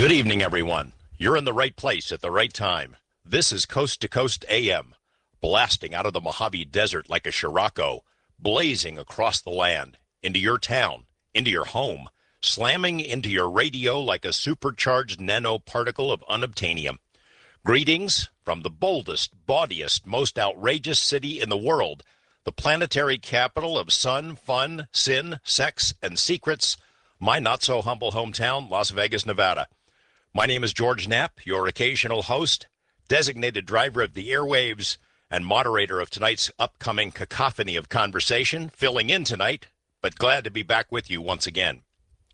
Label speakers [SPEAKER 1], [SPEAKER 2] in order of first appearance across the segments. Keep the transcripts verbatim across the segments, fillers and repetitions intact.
[SPEAKER 1] Good evening, everyone. You're in the right place at the right time. This is Coast to Coast A M, blasting out of the Mojave Desert like a Scirocco, blazing across the land, into your town, into your home, slamming into your radio like a supercharged nanoparticle of unobtainium. Greetings from the boldest, bawdiest, most outrageous city in the world, the planetary capital of sun, fun, sin, sex, and secrets, my not-so-humble hometown, Las Vegas, Nevada. My name is George Knapp, your occasional host, designated driver of the airwaves, and moderator of tonight's upcoming cacophony of conversation, filling in tonight, but glad to be back with you once again.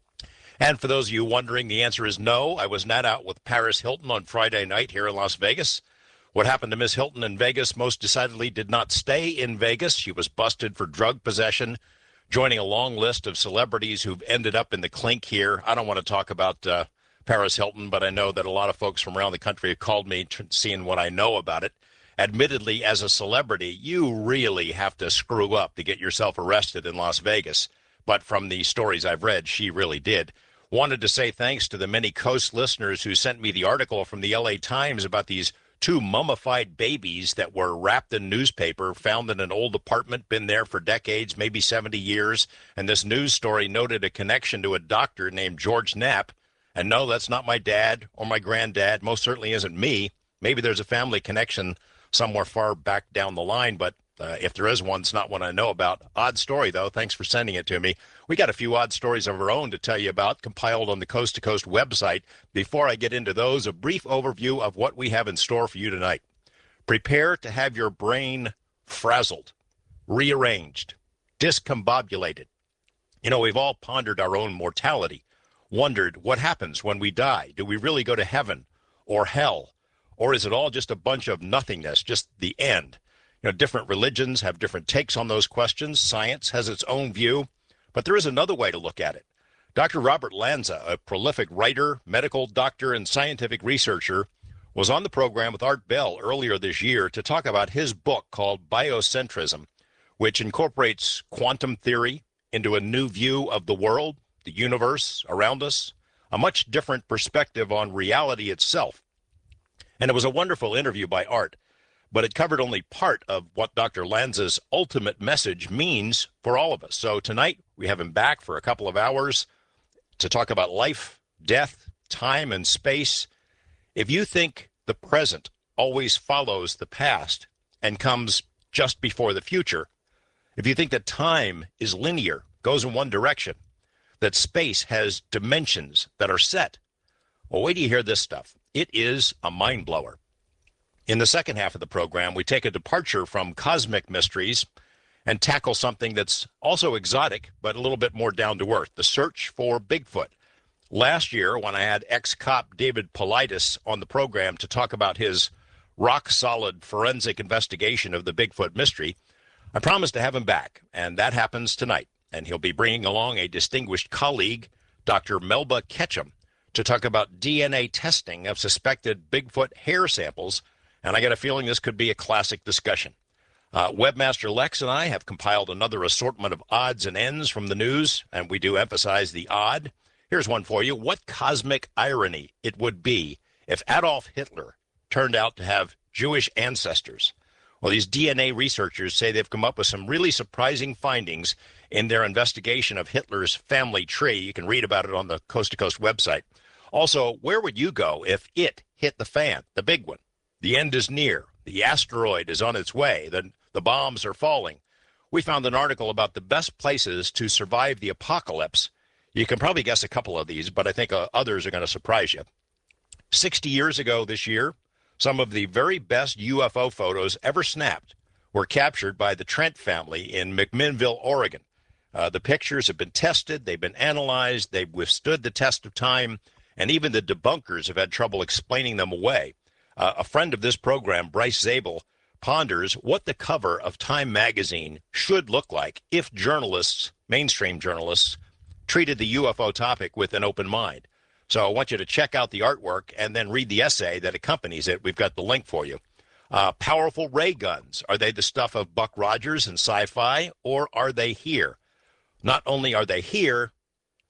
[SPEAKER 1] And for those of you wondering, the answer is no. I was not out with Paris Hilton on Friday night here in Las Vegas. What happened to Miss Hilton in Vegas most decidedly did not stay in Vegas. She was busted for drug possession, joining a long list of celebrities who've ended up in the clink here. I don't want to talk about uh, Paris Hilton, but I know that a lot of folks from around the country have called me, t- seeing what I know about it. Admittedly, as a celebrity, you really have to screw up to get yourself arrested in Las Vegas. But from the stories I've read, she really did. Wanted to say thanks to the many Coast listeners who sent me the article from the L A Times about these two mummified babies that were wrapped in newspaper, found in an old apartment, been there for decades, maybe seventy years. And this news story noted a connection to a doctor named George Knapp. And no, that's not my dad or my granddad. Most certainly isn't me. Maybe there's a family connection somewhere far back down the line, but uh, if there is one, it's not one I know about. Odd story, though. Thanks for sending it to me. We got a few odd stories of our own to tell you about, compiled on the Coast to Coast website. Before I get into those, a brief overview of what we have in store for you tonight. Prepare to have your brain frazzled, rearranged, discombobulated. You know, we've all pondered our own mortality, wondered what happens when we die. Do we really go to heaven or hell? Or is it all just a bunch of nothingness, just the end? You know, different religions have different takes on those questions. Science has its own view. But there is another way to look at it. Doctor Robert Lanza, a prolific writer, medical doctor, and scientific researcher, was on the program with Art Bell earlier this year to talk about his book called Biocentrism, which incorporates quantum theory into a new view of the world, the universe around us, a much different perspective on reality itself. And it was a wonderful interview by Art, but it covered only part of what Doctor Lanza's ultimate message means for all of us. So tonight, we have him back for a couple of hours to talk about life, death, time, and space. If you think the present always follows the past and comes just before the future, if you think that time is linear, goes in one direction, that space has dimensions that are set, well, wait till you hear this stuff. It is a mind blower. In the second half of the program, we take a departure from cosmic mysteries and tackle something that's also exotic, but a little bit more down to earth, the search for Bigfoot. Last year, when I had ex-cop David Paulides on the program to talk about his rock-solid forensic investigation of the Bigfoot mystery, I promised to have him back, and that happens tonight. And he'll be bringing along a distinguished colleague, Doctor Melba Ketchum, to talk about D N A testing of suspected Bigfoot hair samples, and I got a feeling this could be a classic discussion. Uh, Webmaster Lex and I have compiled another assortment of odds and ends from the news, and we do emphasize the odd. Here's one for you. What cosmic irony it would be if Adolf Hitler turned out to have Jewish ancestors. Well, these D N A researchers say they've come up with some really surprising findings in their investigation of Hitler's family tree. You can read about it on the Coast to Coast website. Also, where would you go if it hit the fan, the big one? The end is near. The asteroid is on its way. The, the bombs are falling. We found an article about the best places to survive the apocalypse. You can probably guess a couple of these, but I think uh, others are going to surprise you. sixty years ago this year, some of the very best U F O photos ever snapped were captured by the Trent family in McMinnville, Oregon. Uh, the pictures have been tested. They've been analyzed. They've withstood the test of time. And even the debunkers have had trouble explaining them away. Uh, a friend of this program, Bryce Zabel, ponders what the cover of Time magazine should look like if journalists, mainstream journalists, treated the U F O topic with an open mind. So I want you to check out the artwork and then read the essay that accompanies it. We've got the link for you. Uh, powerful ray guns. Are they the stuff of Buck Rogers and sci-fi, or are they here? Not only are they here,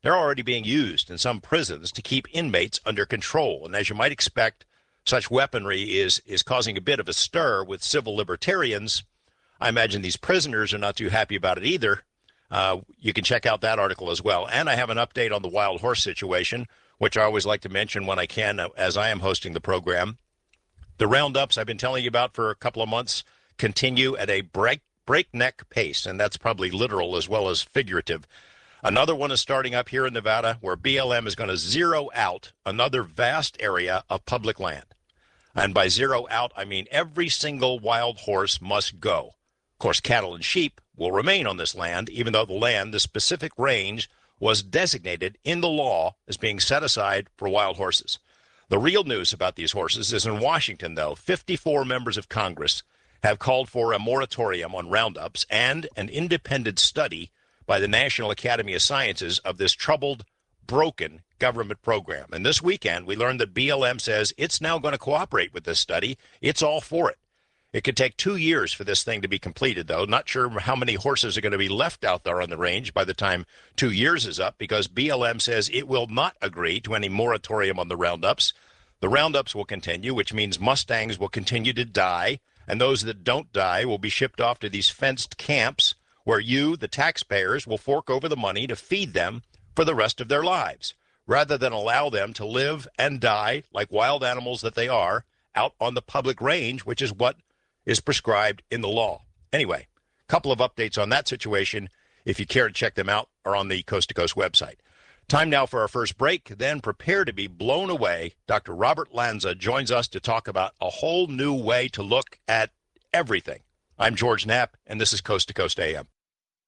[SPEAKER 1] they're already being used in some prisons to keep inmates under control. And as you might expect, such weaponry is, is causing a bit of a stir with civil libertarians. I imagine these prisoners are not too happy about it either. Uh, you can check out that article as well. And I have an update on the wild horse situation, which I always like to mention when I can, uh, as I am hosting the program. The roundups I've been telling you about for a couple of months continue at a break, breakneck pace, and that's probably literal as well as figurative. Another one is starting up here in Nevada, where B L M is going to zero out another vast area of public land. And by zero out, I mean every single wild horse must go. Of course, cattle and sheep will remain on this land, even though the land, the specific range, was designated in the law as being set aside for wild horses. The real news about these horses is in Washington, though. fifty-four members of Congress have called for a moratorium on roundups and an independent study by the National Academy of Sciences of this troubled, broken government program. And this weekend, we learned that B L M says it's now going to cooperate with this study. It's all for it. It could take two years for this thing to be completed, though. Not sure how many horses are going to be left out there on the range by the time two years is up, because B L M says it will not agree to any moratorium on the roundups. The roundups will continue, which means Mustangs will continue to die, and those that don't die will be shipped off to these fenced camps where you, the taxpayers, will fork over the money to feed them for the rest of their lives, rather than allow them to live and die like wild animals that they are out on the public range, which is what is prescribed in the law. Anyway, a couple of updates on that situation. If you care to check them out, are on the Coast to Coast website. Time now for our first break, then prepare to be blown away. Doctor Robert Lanza joins us to talk about a whole new way to look at everything. I'm George Knapp, and this is Coast to Coast A M.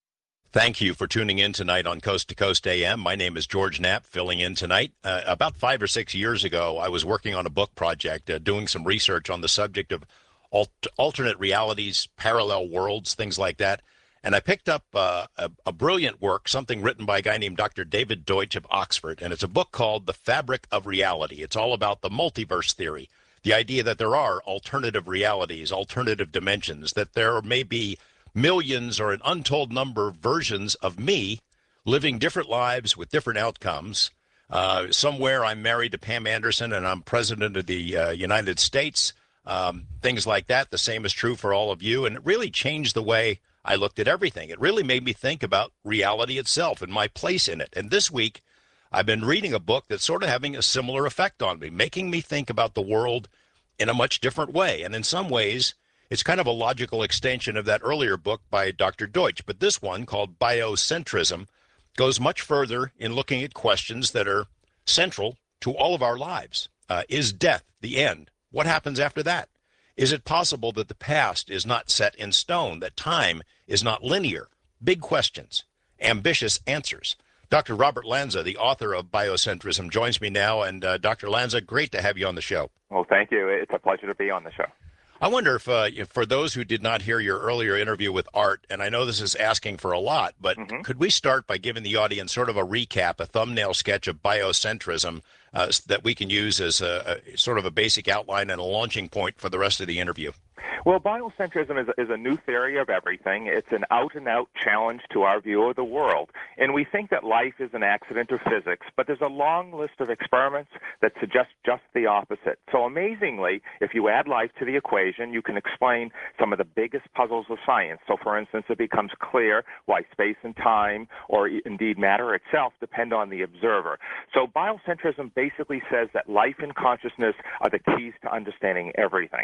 [SPEAKER 1] Thank you for tuning in tonight on Coast to Coast A M. My name is George Knapp, filling in tonight. Uh, about five or six years ago, I was working on a book project, uh, doing some research on the subject of alt- alternate realities, parallel worlds, things like that. And I picked up uh, a, a brilliant work, something written by a guy named Doctor David Deutsch of Oxford, and it's a book called The Fabric of Reality. It's all about the multiverse theory, the idea that there are alternative realities, alternative dimensions, that there may be millions or an untold number of versions of me living different lives with different outcomes. Uh, somewhere I'm married to Pam Anderson and I'm president of the uh, United States, um, things like that. The same is true for all of you. And it really changed the way I looked at everything. It really made me think about reality itself and my place in it. And this week, I've been reading a book that's sort of having a similar effect on me, making me think about the world in a much different way. And in some ways, it's kind of a logical extension of that earlier book by Doctor Deutsch. But this one, called Biocentrism, goes much further in looking at questions that are central to all of our lives. Uh, is death the end? What happens after that? Is it possible that the past is not set in stone, that time is not linear? Big questions, ambitious answers. Doctor Robert Lanza, the author of Biocentrism, joins me now. And uh, Doctor Lanza, great to have you on the show.
[SPEAKER 2] Well, thank you. It's a pleasure to be on the show.
[SPEAKER 1] I wonder if, uh, if for those who did not hear your earlier interview with Art, and I know this is asking for a lot, but mm-hmm. could we start by giving the audience sort of a recap, a thumbnail sketch of biocentrism uh, that we can use as a, a sort of a basic outline and a launching point for the rest of the interview?
[SPEAKER 2] Well, biocentrism is, is a new theory of everything. It's an out-and-out challenge to our view of the world. And we think that life is an accident of physics, but there's a long list of experiments that suggest just the opposite. So amazingly, if you add life to the equation, you can explain some of the biggest puzzles of science. So for instance, it becomes clear why space and time, or indeed matter itself, depend on the observer. So biocentrism basically says that life and consciousness are the keys to understanding everything.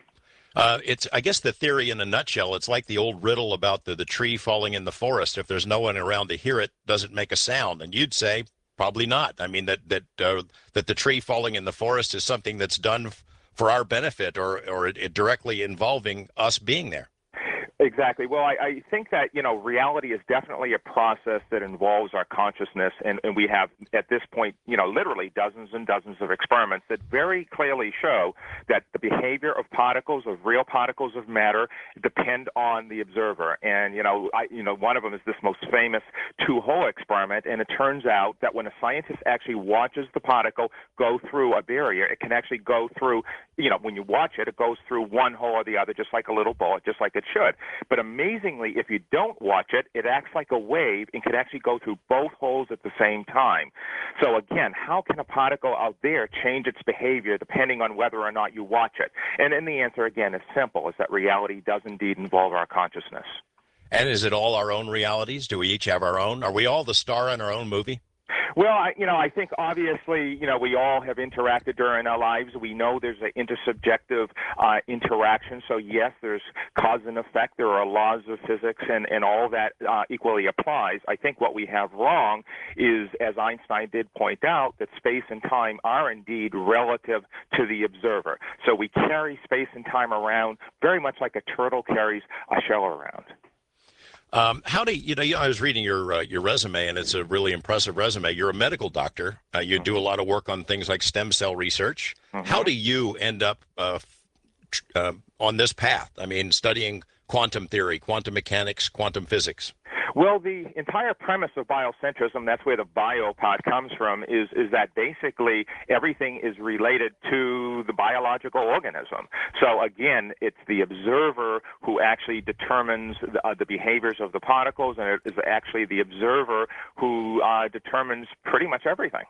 [SPEAKER 1] Uh, it's, I guess, the theory in a nutshell. It's like the old riddle about the, the tree falling in the forest. If there's no one around to hear it, does it make a sound? And you'd say probably not. I mean, that that uh, that the tree falling in the forest is something that's done f- for our benefit, or or it, it directly involving us being there.
[SPEAKER 2] Exactly. Well, I, I think that, you know, reality is definitely a process that involves our consciousness, and, and we have, at this point, you know, literally dozens and dozens of experiments that very clearly show that the behavior of particles, of real particles of matter, depend on the observer. And, you know, I, you know, one of them is this most famous two-hole experiment, and it turns out that when a scientist actually watches the particle go through a barrier, it can actually go through, you know, when you watch it, it goes through one hole or the other, just like a little bullet, just like it should. But amazingly, if you don't watch it, it acts like a wave and can actually go through both holes at the same time. So again, how can a particle out there change its behavior depending on whether or not you watch it? And then the answer, again, is simple, is that reality does indeed involve our consciousness.
[SPEAKER 1] And is it all our own realities? Do we each have our own? Are we all the star in our own movie?
[SPEAKER 2] Well, I, you know, I think obviously, you know, we all have interacted during our lives. We know there's an intersubjective uh, interaction. So, yes, there's cause and effect. There are laws of physics, and, and all that uh, equally applies. I think what we have wrong is, as Einstein did point out, that space and time are indeed relative to the observer. So we carry space and time around very much like a turtle carries a shell around.
[SPEAKER 1] Um, how do you, you know, I was reading your uh, your resume, and it's a really impressive resume. You're a medical doctor. Uh, you mm-hmm. do a lot of work on things like stem cell research. Mm-hmm. How do you end up uh, uh, on this path? I mean, studying quantum theory, quantum mechanics, quantum physics.
[SPEAKER 2] Well, the entire premise of biocentrism, that's where the bio part comes from, is, is that basically everything is related to the biological organism. So again, it's the observer who actually determines the, uh, the behaviors of the particles, and it is actually the observer who uh, determines pretty much everything.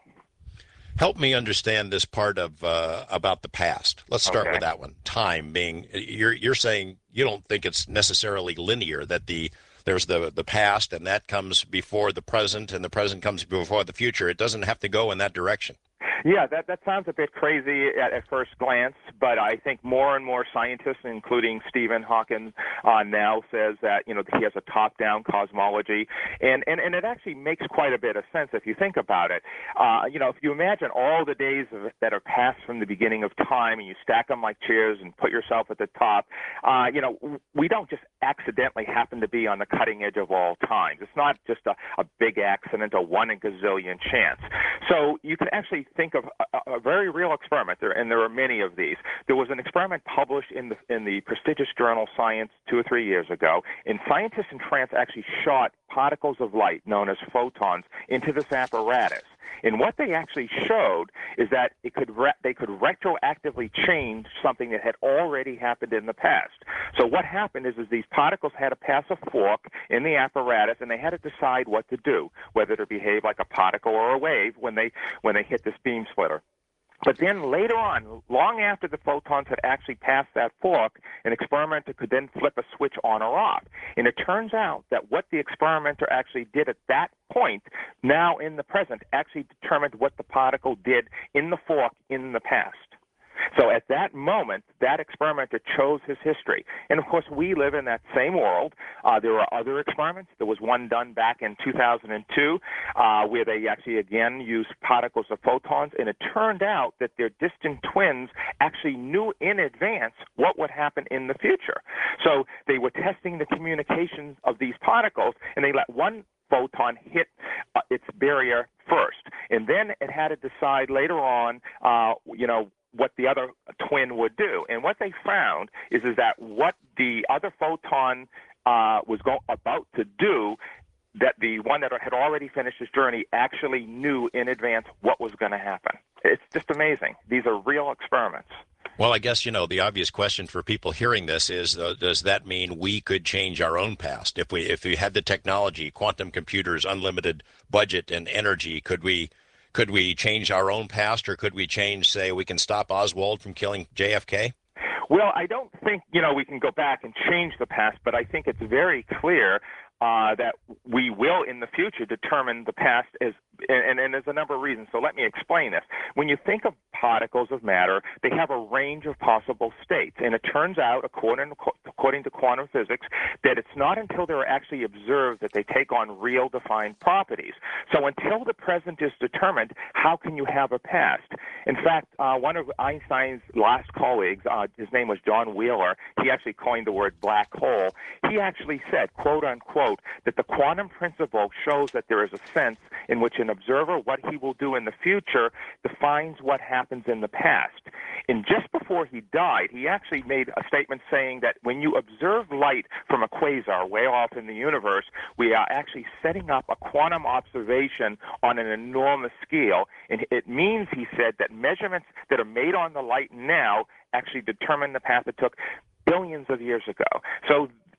[SPEAKER 1] Help me understand this part of uh, about the past. Let's start
[SPEAKER 2] Okay.
[SPEAKER 1] with that one. Time being, you're you're saying you don't think it's necessarily linear, that the there's the the past and that comes before the present and the present comes before the future. It doesn't have to go in that direction.
[SPEAKER 2] Yeah, that, that sounds a bit crazy at, at first glance, but I think more and more scientists, including Stephen Hawking, uh, now says that, you know, he has a top-down cosmology, and, and, and it actually makes quite a bit of sense if you think about it. Uh, you know, if you imagine all the days of, that are passed from the beginning of time, and you stack them like chairs and put yourself at the top, uh, you know, we don't just accidentally happen to be on the cutting edge of all times. It's not just a, a big accident, a one in a gazillion chance. So you can actually think of a, a very real experiment, there, and there are many of these. There was an experiment published in the in the prestigious journal Science two or three years ago, and scientists in France actually shot particles of light, known as photons, into this apparatus. And what they actually showed is that it could re- they could retroactively change something that had already happened in the past. So what happened is, is these particles had to pass a fork in the apparatus, and they had to decide what to do, whether to behave like a particle or a wave when they when they hit this beam splitter. But then later on, long after the photons had actually passed that fork, an experimenter could then flip a switch on or off. And it turns out that what the experimenter actually did at that point, now in the present, actually determined what the particle did in the fork in the past. So at that moment, that experimenter chose his history. And, of course, we live in that same world. Uh, there are other experiments. There was one done back in two thousand two uh, where they actually, again, used particles of photons, and it turned out that their distant twins actually knew in advance what would happen in the future. So they were testing the communications of these particles, and they let one photon hit uh, its barrier first. And then it had to decide later on, uh, you know, what the other twin would do. And what they found is, is that what the other photon uh, was go- about to do, that the one that had already finished his journey actually knew in advance what was going to happen. It's just amazing. These are real experiments.
[SPEAKER 1] Well, I guess, you know, the obvious question for people hearing this is, uh, does that mean we could change our own past? If we if we had the technology, quantum computers, unlimited budget and energy, could we could we change our own past, or could we change, say, we can stop Oswald from killing J F K?
[SPEAKER 2] Well, I don't think, you know, we can go back and change the past, but I think it's very clear uh, that we will in the future determine the past as And, and there's a number of reasons. So let me explain this. When you think of particles of matter, they have a range of possible states. And it turns out, according to, according to quantum physics, that it's not until they're actually observed that they take on real defined properties. So until the present is determined, how can you have a past? In fact, uh, one of Einstein's last colleagues, uh, his name was John Wheeler, he actually coined the word black hole. He actually said, quote unquote, that the quantum principle shows that there is a sense in which an observer, what he will do in the future, defines what happens in the past. And just before he died, he actually made a statement saying that when you observe light from a quasar way off in the universe, we are actually setting up a quantum observation on an enormous scale. And it means, he said, that measurements that are made on the light now actually determine the path it took billions of years ago. So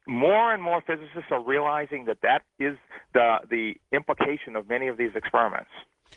[SPEAKER 2] more and more physicists are realizing that that is the the implication of many of these experiments.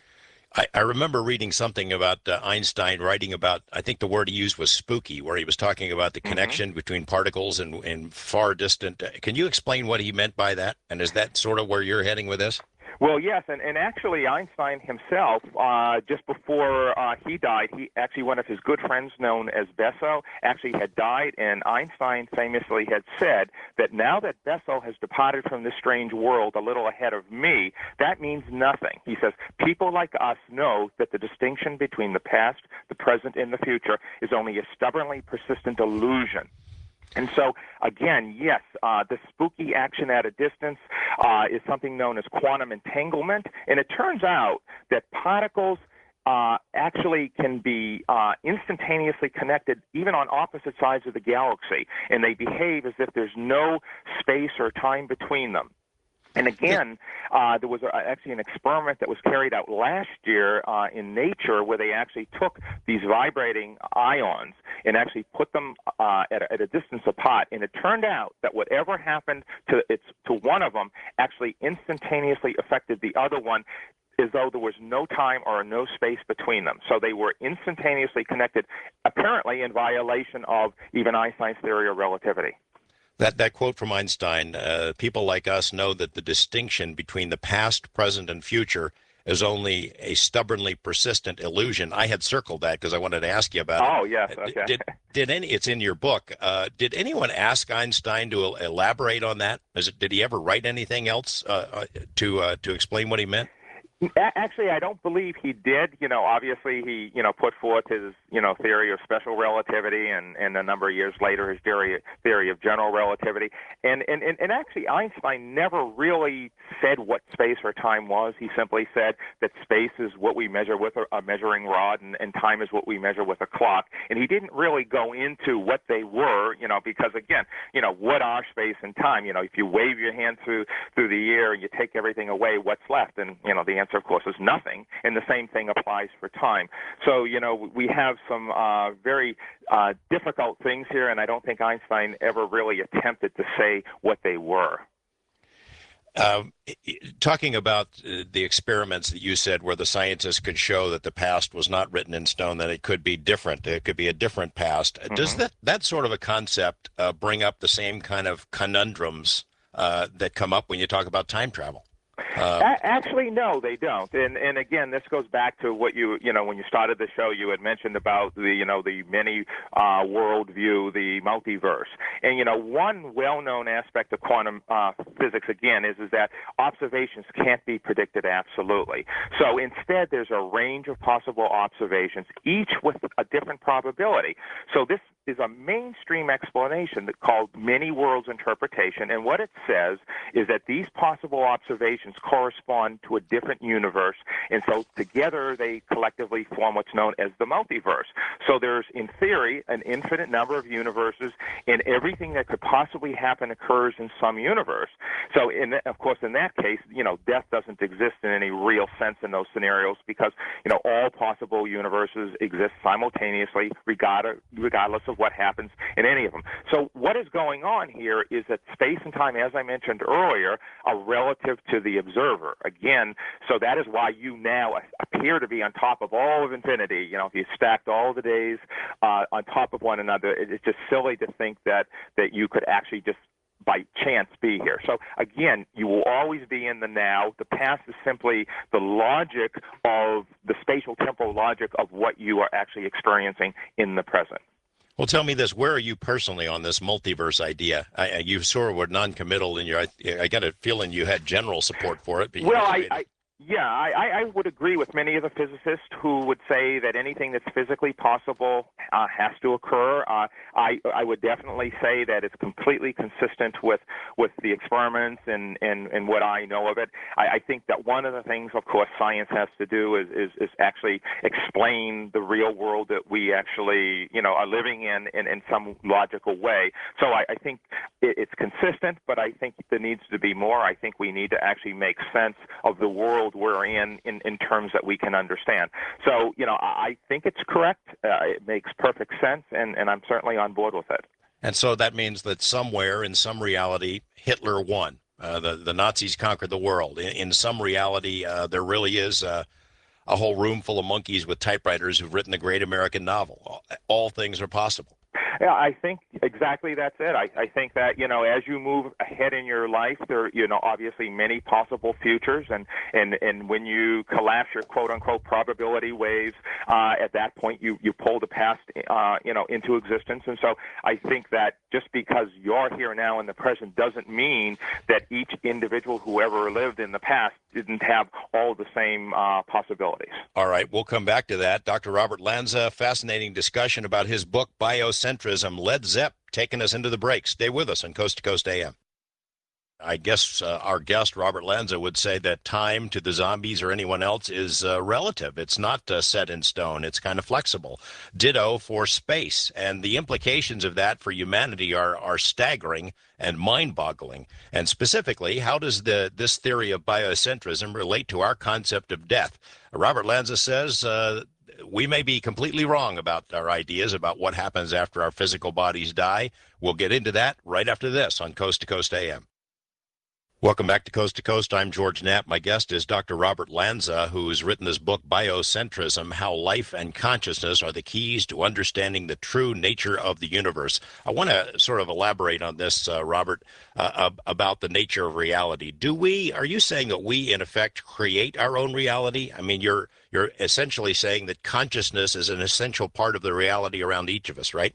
[SPEAKER 1] I, I remember reading something about uh, Einstein writing about, I think the word he used was spooky, where he was talking about the connection mm-hmm. between particles and, and far distant. Uh, can you explain what he meant by that? And is that sort of where you're heading with this?
[SPEAKER 2] Well, yes, and, and actually Einstein himself, uh, just before uh, he died, he actually, one of his good friends known as Bessel, actually had died, and Einstein famously had said that now that Bessel has departed from this strange world a little ahead of me, that means nothing. He says, people like us know that the distinction between the past, the present, and the future is only a stubbornly persistent illusion. And so, again, yes, uh, the spooky action at a distance uh, is something known as quantum entanglement. And it turns out that particles uh, actually can be uh, instantaneously connected even on opposite sides of the galaxy. And they behave as if there's no space or time between them. And again, uh, there was a, actually an experiment that was carried out last year uh, in Nature where they actually took these vibrating ions and actually put them uh, at, a, at a distance apart. And it turned out that whatever happened to, its, to one of them actually instantaneously affected the other one, as though there was no time or no space between them. So they were instantaneously connected, apparently in violation of even Einstein's theory of relativity.
[SPEAKER 1] That that quote from Einstein, uh, people like us know that the distinction between the past, present, and future is only a stubbornly persistent illusion. I had circled that because I wanted to ask you about
[SPEAKER 2] oh,
[SPEAKER 1] it.
[SPEAKER 2] Oh, yes, okay.
[SPEAKER 1] Did, did any, it's in your book. Uh, did anyone ask Einstein to elaborate on that? Is it, did he ever write anything else uh, to uh, to explain what he meant?
[SPEAKER 2] Actually, I don't believe he did. You know, obviously he, you know, put forth his, you know, theory of special relativity, and, and a number of years later his theory theory of general relativity. And, and, and actually Einstein never really said what space or time was. He simply said that space is what we measure with a, a measuring rod, and, and time is what we measure with a clock. And he didn't really go into what they were, you know, because again, you know, what are space and time? You know, if you wave your hand through through the air and you take everything away, what's left? And, you know, the answer, of course, is nothing, and the same thing applies for time. So, you know, we have some uh, very uh, difficult things here, and I don't think Einstein ever really attempted to say what they were.
[SPEAKER 1] Um, talking about uh, the experiments that you said where the scientists could show that the past was not written in stone, that it could be different, it could be a different past. Mm-hmm. Does that, that sort of a concept uh, bring up the same kind of conundrums uh, that come up when you talk about time travel?
[SPEAKER 2] Uh, Actually, no, they don't. And and again, this goes back to what you you know when you started the show, you had mentioned about the you know the many uh, world view, the multiverse. And you know one well-known aspect of quantum uh, physics again is is that observations can't be predicted absolutely. So instead, there's a range of possible observations, each with a different probability. So this is a mainstream explanation that called many worlds interpretation, and what it says is that these possible observations correspond to a different universe, and so together they collectively form what's known as the multiverse. So there's, in theory, an infinite number of universes, and everything that could possibly happen occurs in some universe. So, in the, of course, in that case, you know, death doesn't exist in any real sense in those scenarios because, you know, all possible universes exist simultaneously, regard, regardless of what happens in any of them. So what is going on here is that space and time, as I mentioned earlier, are relative to the observer. Again, so that is why you now appear to be on top of all of infinity. You know, if you stacked all the days uh, on top of one another, it's just silly to think that, that you could actually just by chance be here. So again, you will always be in the now. The past is simply the logic of the spatial temporal logic of what you are actually experiencing in the present.
[SPEAKER 1] Well, tell me this, where are you personally on this multiverse idea? I, you sort of were non-committal in your, I, I got a feeling you had general support for it. But
[SPEAKER 2] well, I, I, yeah, I, I would agree with many of the physicists who would say that anything that's physically possible uh, has to occur. Uh, I, I would definitely say that it's completely consistent with, with the experiments and, and, and what I know of it. I, I think that one of the things, of course, science has to do is, is, is actually explain the real world that we actually, you know, are living in in, in some logical way. So I, I think it, it's consistent, but I think there needs to be more. I think we need to actually make sense of the world we're in, in in terms that we can understand. So, you know, I think it's correct. Uh, it makes perfect sense, and, and I'm certainly on board with it.
[SPEAKER 1] And so that means that somewhere in some reality, Hitler won. Uh, the, the Nazis conquered the world. In, in some reality, uh, there really is uh, a whole room full of monkeys with typewriters who've written the great American novel. All, all things are possible.
[SPEAKER 2] Yeah, I think exactly that's it. I, I think that, you know, as you move ahead in your life, there are, you know, obviously many possible futures. And, and, and when you collapse your quote-unquote probability waves, uh, at that point you, you pull the past, uh, you know, into existence. And so I think that just because you're here now in the present doesn't mean that each individual who ever lived in the past didn't have all the same uh, possibilities.
[SPEAKER 1] All right, we'll come back to that. Doctor Robert Lanza, fascinating discussion about his book, Biocentrism. Led Zepp taking us into the break. Stay with us on Coast to Coast A M. I guess uh, our guest, Robert Lanza, would say that time to the zombies or anyone else is uh, relative. It's not uh, set in stone. It's kind of flexible. Ditto for space. And the implications of that for humanity are, are staggering and mind-boggling. And specifically, how does the this theory of biocentrism relate to our concept of death? Robert Lanza says uh, we may be completely wrong about our ideas about what happens after our physical bodies die. We'll get into that right after this on Coast to Coast A M. Welcome back to Coast to Coast. I'm George Knapp. My guest is Doctor Robert Lanza, who's written this book, Biocentrism, How Life and Consciousness Are the Keys to Understanding the True Nature of the Universe. I want to sort of elaborate on this, uh, Robert, uh, about the nature of reality. Do we, are you saying that we, in effect, create our own reality? I mean, you're, you're essentially saying that consciousness is an essential part of the reality around each of us, right?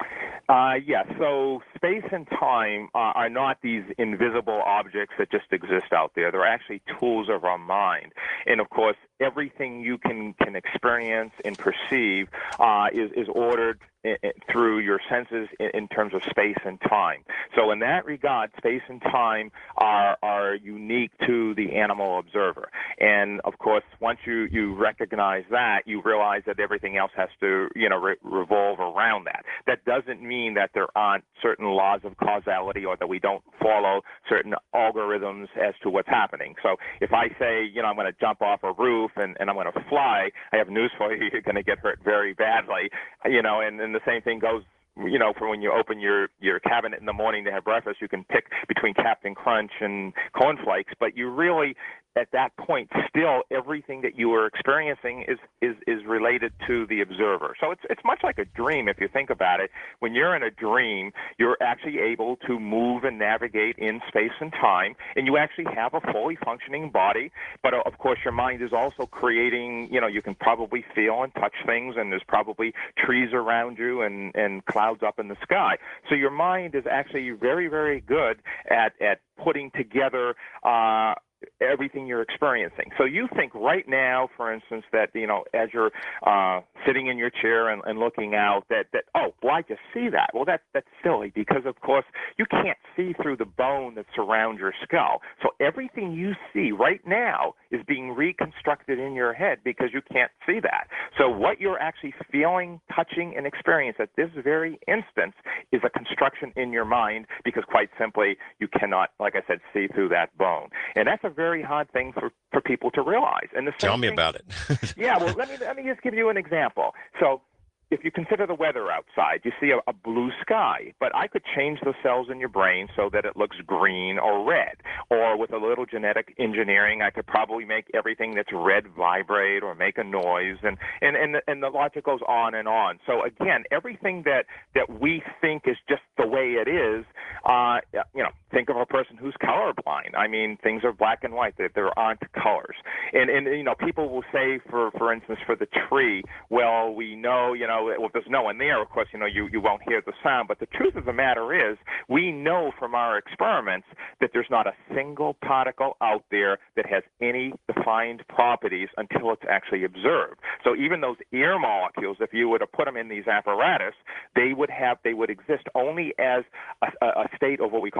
[SPEAKER 2] Uh, yes. So space and time uh, are not these invisible objects that just exist out there. They're actually tools of our mind. And, of course, everything you can, can experience and perceive uh, is, is ordered in, in, through your senses in, in terms of space and time. So in that regard, space and time are, are unique to the animal observer. And, of course, once you, you recognize that, you realize that everything else has to, you know, re- revolve around that. That doesn't mean that there aren't certain laws of causality or that we don't follow certain algorithms as to what's happening. So if I say, you know, I'm going to jump off a roof and, and I'm going to fly, I have news for you, you're going to get hurt very badly, you know, and, and the same thing goes, you know, for when you open your, your cabinet in the morning to have breakfast, you can pick between Captain Crunch and cornflakes, but you really, at that point, still everything that you are experiencing is, is, is related to the observer. So it's, it's much like a dream if you think about it. When you're in a dream, you're actually able to move and navigate in space and time, and you actually have a fully functioning body. But, uh, of course, your mind is also creating, you know, you can probably feel and touch things, and there's probably trees around you and, and clouds up in the sky. So your mind is actually very, very good at, at putting together uh, everything you're experiencing. So you think right now, for instance, that, you know, as you're uh, sitting in your chair and, and looking out, that, that, oh, well, I just see that. Well, that, that's silly because, of course, you can't see through the bone that surrounds your skull. So everything you see right now is being reconstructed in your head because you can't see that. So what you're actually feeling, touching, and experiencing at this very instance is a construction in your mind because, quite simply, you cannot, like I said, see through that bone. And that's a very hard thing for, for people to realize. And the same
[SPEAKER 1] Tell me
[SPEAKER 2] thing,
[SPEAKER 1] about it.
[SPEAKER 2] yeah, well, let me let me just give you an example. So if you consider the weather outside, you see a, a blue sky, but I could change the cells in your brain so that it looks green or red. Or with a little genetic engineering, I could probably make everything that's red vibrate or make a noise, and, and, and, the, and the logic goes on and on. So again, everything that, that we think is just the way it is, uh, you know, think of a person who's colorblind. I mean, things are black and white. There, there aren't colors. And, and, you know, people will say, for, for instance, for the tree, well, we know, you know, well, if there's no one there, of course, you know, you, you won't hear the sound. But the truth of the matter is, we know from our experiments that there's not a single particle out there that has any defined properties until it's actually observed. So even those air molecules, if you were to put them in these apparatus, they would have, they would exist only as a, a state of what we call super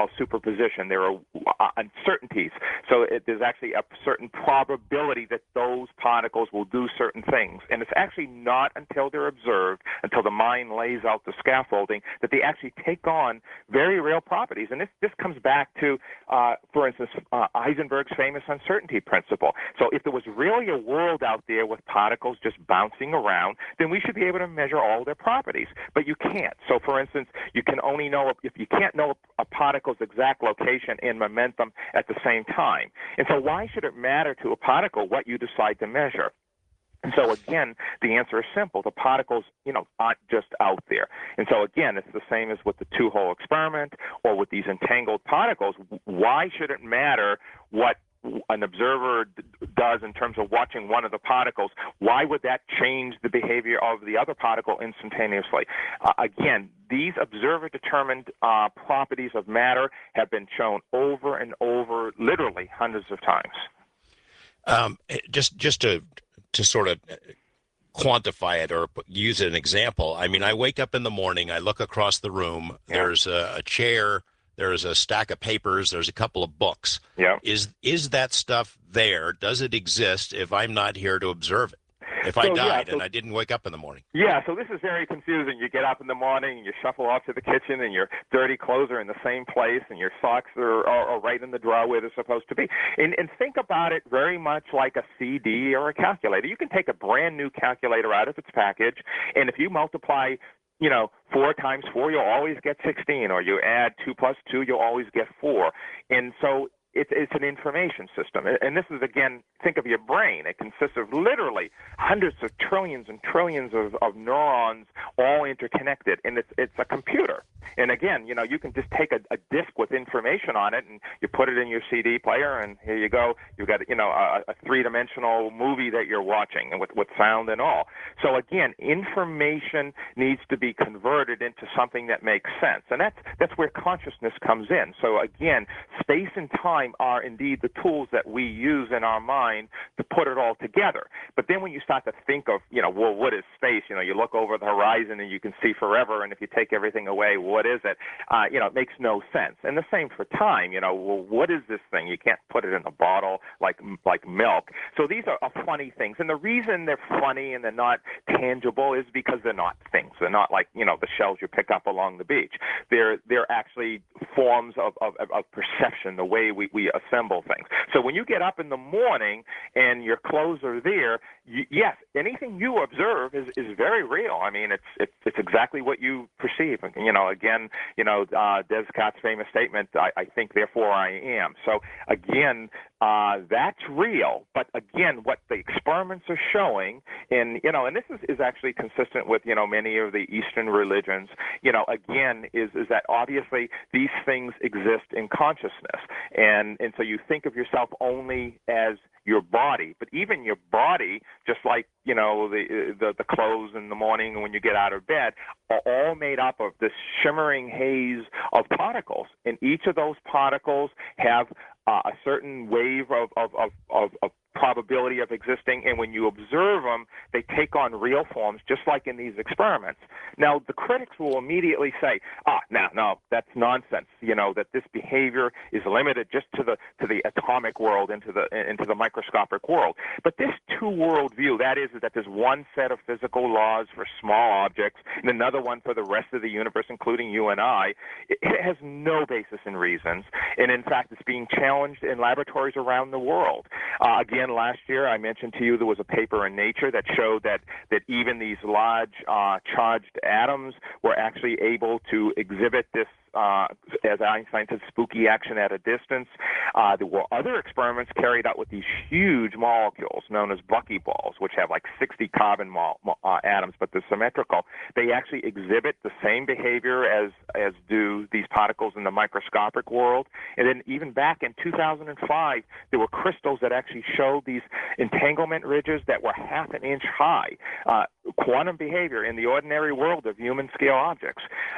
[SPEAKER 2] superposition. There are uh, uncertainties. So it, there's actually a certain probability that those particles will do certain things. And it's actually not until they're observed, until the mind lays out the scaffolding, that they actually take on very real properties. And this, this comes back to, uh, for instance, uh, Heisenberg's famous uncertainty principle. So if there was really a world out there with particles just bouncing around, then we should be able to measure all their properties. But you can't. So, for instance, you can only know, if you can't know a particle's exact location and momentum at the same time. And so why should it matter to a particle what you decide to measure? And so, again, the answer is simple. The particles, you know, aren't just out there. And so, again, it's the same as with the two-hole experiment or with these entangled particles. Why should it matter what an observer d- does in terms of watching one of the particles? Why would that change the behavior of the other particle instantaneously? Uh, again, these observer-determined uh, properties of matter have been shown over and over, literally hundreds of times.
[SPEAKER 1] Um, just, just to to sort of quantify it or use an example, I mean, I wake up in the morning, I look across the room, yeah. There's a, a chair, there's a stack of papers, there's a couple of books.
[SPEAKER 2] Yeah.
[SPEAKER 1] Is is that stuff there? Does it exist if I'm not here to observe it? If
[SPEAKER 2] so,
[SPEAKER 1] I died
[SPEAKER 2] yeah, so,
[SPEAKER 1] and I didn't wake up in the morning.
[SPEAKER 2] Yeah, so this is very confusing. You get up in the morning and you shuffle off to the kitchen and your dirty clothes are in the same place and your socks are, are, are right in the drawer where they're supposed to be. And, and think about it very much like a C D or a calculator. You can take a brand new calculator out of its package, and if you multiply you know, four times four, you'll always get sixteen, or you add two plus two, you'll always get four. And so it's, it's an information system. And this is, again, think of your brain. It consists of literally hundreds of trillions and trillions of, of neurons all interconnected, and it's, it's a computer. And again, you know, you can just take a, a disk with information on it, and you put it in your C D player, and here you go. You've got, you know, a, a three-dimensional movie that you're watching, and with, with sound and all. So again, information needs to be converted into something that makes sense, and that's that's where consciousness comes in. So again, space and time are indeed the tools that we use in our mind to put it all together. But then when you start to think of, you know, well, what is space? You know, you look over the horizon and you can see forever, and if you take everything away, what is it? Uh, you know, it makes no sense. And the same for time. You know, well, what is this thing? You can't put it in a bottle like like milk. So these are, are funny things. And the reason they're funny and they're not tangible is because they're not things. They're not like, you know, the shells you pick up along the beach. They're they're actually forms of, of, of perception, the way we, we assemble things. So when you get up in the morning and your clothes are there, you, yes, anything you observe is, is very real. I mean, it's, it's it's exactly what you perceive. You know, again, you know, uh, Descartes' famous statement, I, I think, therefore I am. So again, uh, that's real. But again, what the experiments are showing, and, you know, and this is, is actually consistent with, you know, many of the Eastern religions, you know, again, is, is that obviously these things exist in consciousness. And, and so you think of yourself only as your body, but even your body, just like, you know, the, the the clothes in the morning when you get out of bed, are all made up of this shimmering haze of particles, and each of those particles have uh, a certain wave of of, of, of of probability of existing, and when you observe them, they take on real forms, just like in these experiments. Now, the critics will immediately say, ah, no, no, that's nonsense, you know, that this behavior is limited just to the to the atomic world, into the into the microscopic world. But this two-world view, that is, is that there's one set of physical laws for small objects and another one for the rest of the universe, including you and I, it, it has no basis in reasons, and in fact, it's being challenged in laboratories around the world. Uh, again, last year, I mentioned to you there was a paper in Nature that showed that, that even these large uh, charged atoms were actually able to exhibit this, uh, as Einstein said, spooky action at a distance. Uh, there were other experiments carried out with these huge molecules known as buckyballs, which have like sixty carbon mo- uh, atoms, but they're symmetrical. They actually exhibit the same behavior as, as do these particles in the microscopic world. And then even back in two thousand five, there were crystals that actually showed these entanglement ridges that were half an inch high. Uh, quantum behavior in the ordinary world of human scale objects.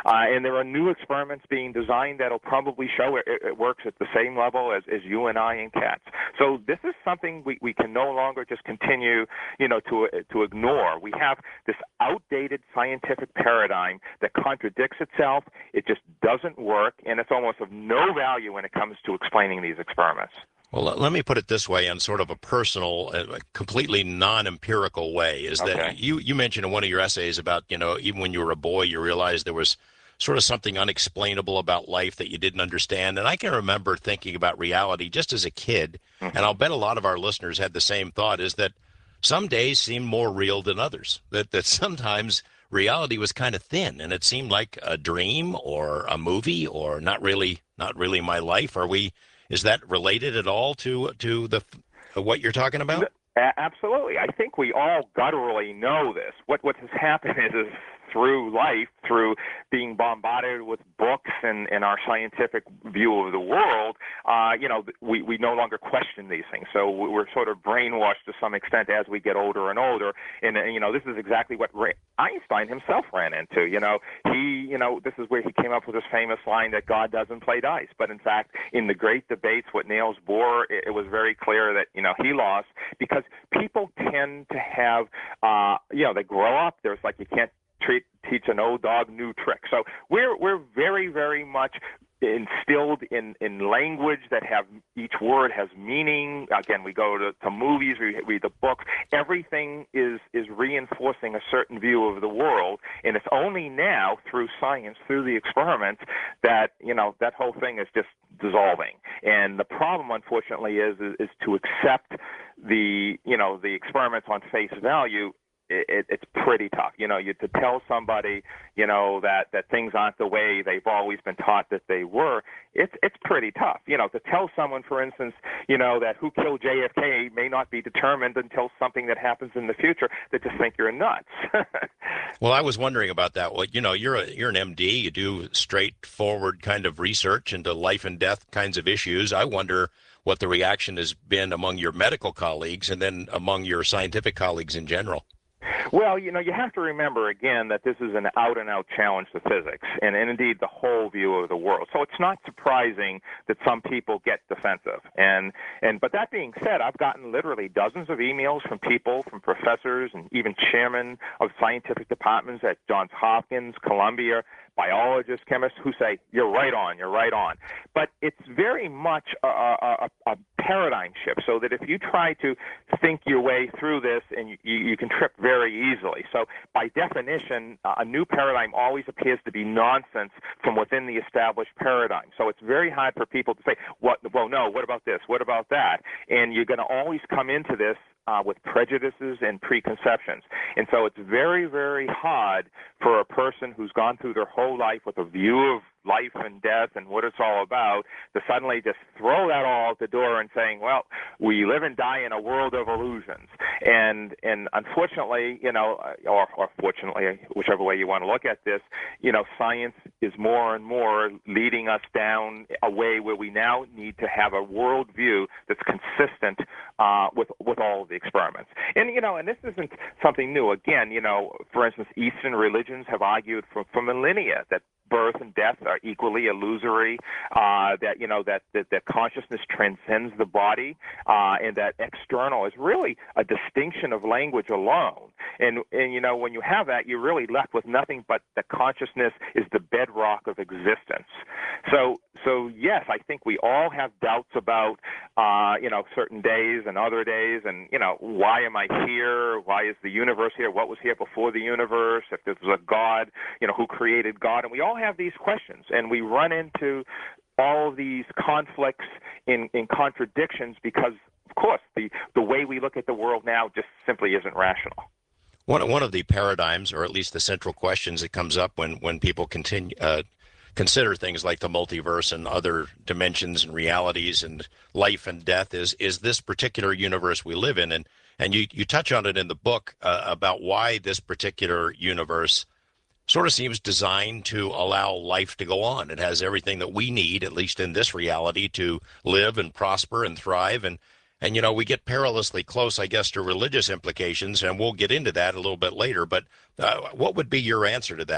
[SPEAKER 2] Uh, and there are new experiments being designed that'll probably show it, it works at the same level as, as you and I and cats. So this is something we, we can no longer just continue, you know, to to ignore. We have this outdated scientific paradigm that contradicts itself. It just doesn't work, and it's almost of no value when it comes to explaining these experiments.
[SPEAKER 1] Well, let me put it this way in sort of a personal, uh, completely non-empirical way, is
[SPEAKER 2] Okay.
[SPEAKER 1] that you, you mentioned in one of your essays about, you know, even when you were a boy, you realized there was sort of something unexplainable about life that you didn't understand. And I can remember thinking about reality just as a kid,
[SPEAKER 2] Mm-hmm.
[SPEAKER 1] and I'll bet a lot of our listeners had the same thought, is that some days seemed more real than others, that, that sometimes reality was kind of thin and it seemed like a dream or a movie or not really, not really my life. Are we... Is that related at all to to the what you're talking about?
[SPEAKER 2] Absolutely. I think we all gutturally know this. What what has happened is, is through life, through being bombarded with books and, and our scientific view of the world, uh, you know, we, we no longer question these things. So we're sort of brainwashed to some extent as we get older and older. And, and you know, this is exactly what Ray, Einstein himself ran into. You know, he, you know, this is where he came up with this famous line that God doesn't play dice. But in fact, in the great debates with Niels Bohr, it, it was very clear that, you know, he lost because people tend to have, uh, you know, they grow up. There's like, you can't treat, teach an old dog new tricks. So we're we're very, very much instilled in, in language that have each word has meaning. Again, we go to, to movies, we read the books. Everything is, is reinforcing a certain view of the world, and it's only now through science, through the experiments, that, you know, that whole thing is just dissolving. And the problem, unfortunately, is is, is to accept the, you know, the experiments on face value. It, it's pretty tough, you know, you to tell somebody, you know, that, that things aren't the way they've always been taught that they were. It's it's pretty tough, you know, to tell someone, for instance, you know, that who killed J F K may not be determined until something that happens in the future. They just think you're nuts.
[SPEAKER 1] Well, I was wondering about that. Well, you know, you're a you're an M D. You do straightforward kind of research into life and death kinds of issues. I wonder what the reaction has been among your medical colleagues and then among your scientific colleagues in general.
[SPEAKER 2] Well, you know, you have to remember, again, that this is an out-and-out challenge to physics and, and, indeed, the whole view of the world. So it's not surprising that some people get defensive. And, and but that being said, I've gotten literally dozens of emails from people, from professors and even chairmen of scientific departments at Johns Hopkins, Columbia, biologists, chemists, who say, you're right on, you're right on. But it's very much a, a, a paradigm shift, so that if you try to think your way through this, and you, you can trip very easily. So by definition, a new paradigm always appears to be nonsense from within the established paradigm. So it's very hard for people to say, "What? Well, no, what about this? What about that?" And you're going to always come into this Uh, with prejudices and preconceptions. And so it's very, very hard for a person who's gone through their whole life with a view of life and death and what it's all about to suddenly just throw that all out the door and saying, well, we live and die in a world of illusions. And and unfortunately, you know, or, or fortunately, whichever way you want to look at this, you know, science is more and more leading us down a way where we now need to have a worldview that's consistent uh, with with all of the experiments. And, you know, and this isn't something new. Again, you know, for instance, Eastern religions have argued for, for millennia that birth and death are equally illusory, uh, that, you know, that, that, that consciousness transcends the body, uh, and that external is really a distinction of language alone. And, and, you know, when you have that, you're really left with nothing but the consciousness is the bedrock of existence. So, so yes, I think we all have doubts about, uh, you know, certain days and other days, and, you know, why am I here? Why is the universe here? What was here before the universe? If there was a God, you know, who created God? And we all have these questions, and we run into all of these conflicts in, in contradictions because, of course, the, the way we look at the world now just simply isn't rational.
[SPEAKER 1] One, one of the paradigms, or at least the central questions that comes up when, when people continue, uh, consider things like the multiverse and other dimensions and realities and life and death is, is this particular universe we live in. And, and you, you touch on it in the book uh, about why this particular universe sort of seems designed to allow life to go on. It has everything that we need, at least in this reality, to live and prosper and thrive. And, and you know, we get perilously close, I guess, to religious implications, and we'll get into that a little bit later. But uh, what would be your answer to that?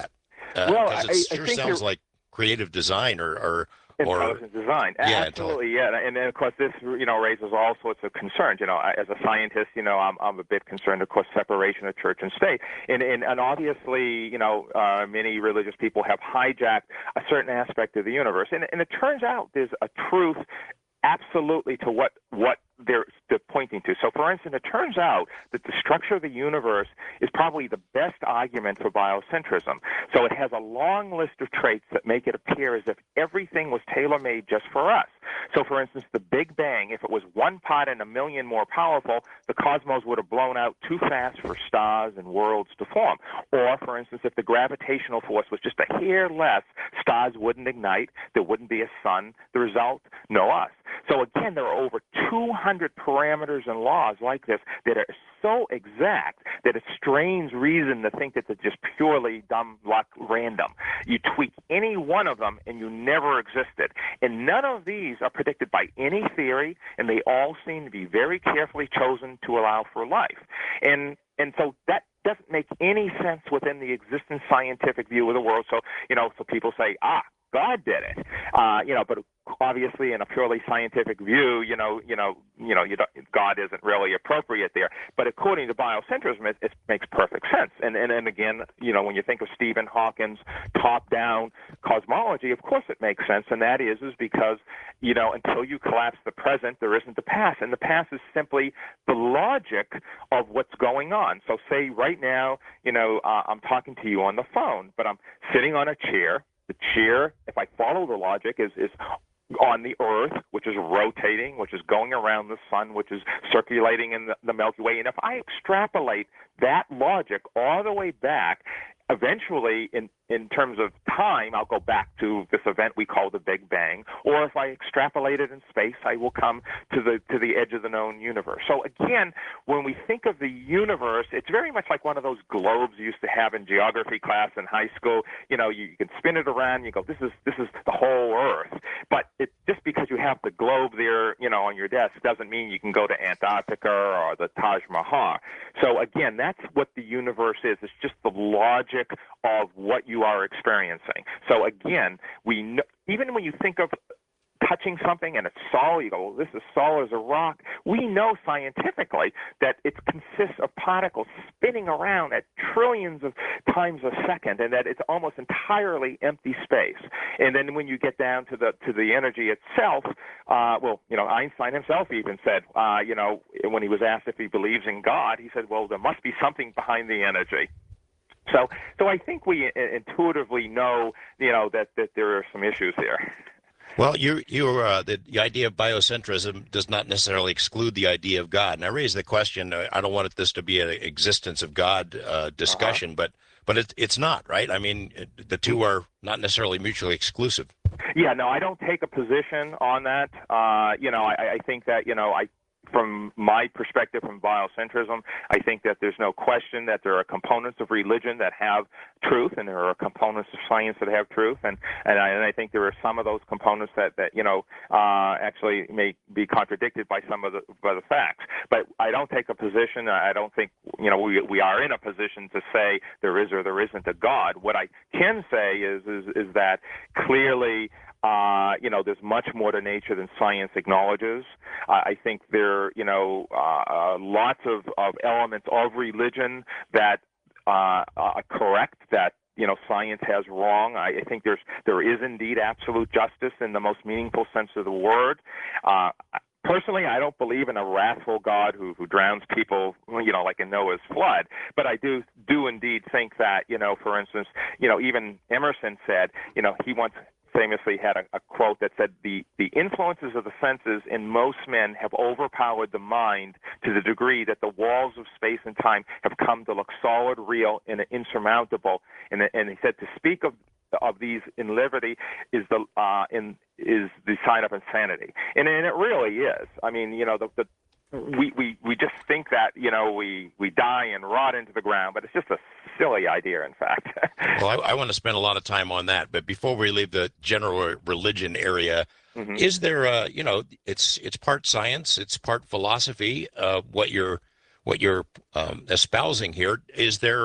[SPEAKER 1] Because
[SPEAKER 2] Well,
[SPEAKER 1] uh, it
[SPEAKER 2] I, I
[SPEAKER 1] sure
[SPEAKER 2] think
[SPEAKER 1] sounds
[SPEAKER 2] you're
[SPEAKER 1] like creative design or, or, or
[SPEAKER 2] intelligent design.
[SPEAKER 1] yeah,
[SPEAKER 2] Absolutely, yeah. And then, of course, this, you know, raises all sorts of concerns. You know, I- as a scientist, you know, I'm, I'm a bit concerned, of course, separation of church and state. And, and, and obviously, you know, uh, many religious people have hijacked a certain aspect of the universe. And, and it turns out there's a truth absolutely to what what they're, they're pointing to. So, for instance, it turns out that the structure of the universe is probably the best argument for biocentrism. So it has a long list of traits that make it appear as if everything was tailor-made just for us. So, for instance, the Big Bang, if it was one part in a million more powerful, the cosmos would have blown out too fast for stars and worlds to form. Or, for instance, if the gravitational force was just a hair less, stars wouldn't ignite, there wouldn't be a sun. The result, no us. So again, there are over two hundred parameters and laws like this that are so exact that it strains reason to think that they're just purely dumb luck random. You tweak any one of them and you never existed. And none of these are predicted by any theory, and they all seem to be very carefully chosen to allow for life. And and so that doesn't make any sense within the existing scientific view of the world. So, you know, so people say, ah, God did it, uh, you know, but obviously in a purely scientific view, you know, you know, you know, you don't, God isn't really appropriate there. But according to biocentrism, it, it makes perfect sense. And, and and again, you know, when you think of Stephen Hawking's top-down cosmology, of course it makes sense, and that is is because, you know, until you collapse the present, there isn't the past, and the past is simply the logic of what's going on. So, say right now, you know, uh, I'm talking to you on the phone, but I'm sitting on a chair. The chair, if I follow the logic, is, is on the Earth, which is rotating, which is going around the sun, which is circulating in the, the Milky Way. And if I extrapolate that logic all the way back, eventually, in, in terms of time, I'll go back to this event we call the Big Bang. Or if I extrapolate it in space, I will come to the to the edge of the known universe. So again, when we think of the universe, it's very much like one of those globes you used to have in geography class in high school. You know, you, you can spin it around. And you go, this is this is the whole Earth. But it, just because you have the globe there, you know, on your desk doesn't mean you can go to Antarctica or the Taj Mahal. So again, that's what the universe is. It's just the logic of what you are experiencing. So again, we know, even when you think of touching something and it's solid, you go, well, this is solid as a rock. We know scientifically that it consists of particles spinning around at trillions of times a second, and that it's almost entirely empty space. And then when you get down to the to the energy itself, uh, well, you know, Einstein himself even said, uh, you know, when he was asked if he believes in God, he said, well, there must be something behind the energy. So, so I think we intuitively know, you know, that, that there are some issues here.
[SPEAKER 1] Well, you you uh, the, the idea of biocentrism does not necessarily exclude the idea of God. And I raise the question. uh, I don't want this to be an existence of God uh, discussion, uh-huh. but but it, it's not, right? I mean, it, the two are not necessarily mutually exclusive.
[SPEAKER 2] Yeah, no, I don't take a position on that. Uh, you know, I, I think that you know I. From my perspective, from biocentrism, I think that there's no question that there are components of religion that have truth, and there are components of science that have truth, and and I, and I think there are some of those components that, that you know uh, actually may be contradicted by some of the by the facts. But I don't take a position. I don't think you know we we are in a position to say there is or there isn't a God. What I can say is is is that clearly. Uh, you know, there's much more to nature than science acknowledges. Uh, I think there, you know, uh, uh, lots of, of elements of religion that uh, are correct, that you know, science has wrong. I, I think there's there is indeed absolute justice in the most meaningful sense of the word. Uh, Personally, I don't believe in a wrathful God who, who drowns people, you know, like in Noah's flood. But I do do indeed think that, you know, for instance, you know, even Emerson said, you know, he once famously had a, a quote that said, the, the influences of the senses in most men have overpowered the mind to the degree that the walls of space and time have come to look solid, real, and insurmountable. And, and he said, to speak of of these in liberty is the uh, in is the sign of insanity, and and it really is. I mean, you know, the, the we, we we just think that you know we we die and rot into the ground, but it's just a silly idea, in fact.
[SPEAKER 1] Well, I, I want to spend a lot of time on that, but before we leave the general religion area, mm-hmm. is there a you know it's it's part science, it's part philosophy. Uh, what you're what you're um, espousing here, is there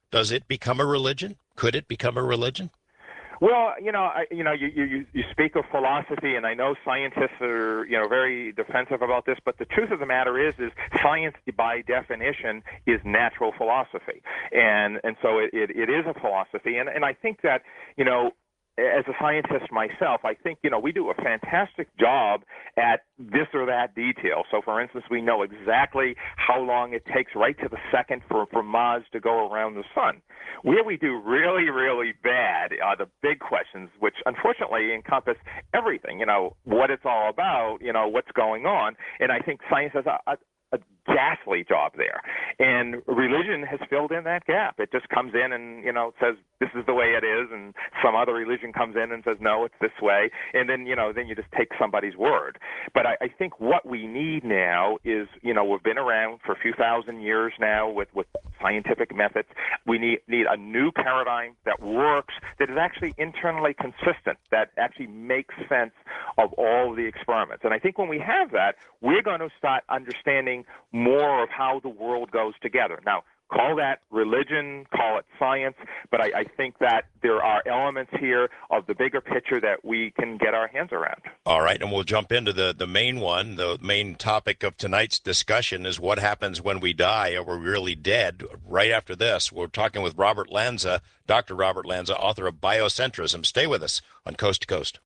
[SPEAKER 1] Does it become a religion? Could it become a religion?
[SPEAKER 2] Well, you know, I, you know, you, you you speak of philosophy, and I know scientists are, you know, very defensive about this. But the truth of the matter is, is science by definition is natural philosophy, and and so it, it, it is a philosophy, and and I think that, you know, as a scientist myself, I think, you know, we do a fantastic job at this or that detail. So, for instance, we know exactly how long it takes right to the second for, for Mars to go around the sun. Where we do really, really bad are the big questions, which unfortunately encompass everything, you know, what it's all about, you know, what's going on. And I think science has a, a a ghastly job there. And religion has filled in that gap. It just comes in and, you know, says this is the way it is, and some other religion comes in and says, no, it's this way. And then, you know, then you just take somebody's word. But I, I think what we need now is, you know, we've been around for a few thousand years now with, with scientific methods. We need, need a new paradigm that works, that is actually internally consistent, that actually makes sense of all of the experiments. And I think when we have that, we're going to start understanding more of how the world goes together. Now, call that religion, call it science, but I, I think that there are elements here of the bigger picture that we can get our hands around.
[SPEAKER 1] All right, and we'll jump into the, the main one. The main topic of tonight's discussion is what happens when we die. Are we really dead? Right after this, we're talking with Robert Lanza, Doctor Robert Lanza, author of Biocentrism. Stay with us on Coast to Coast.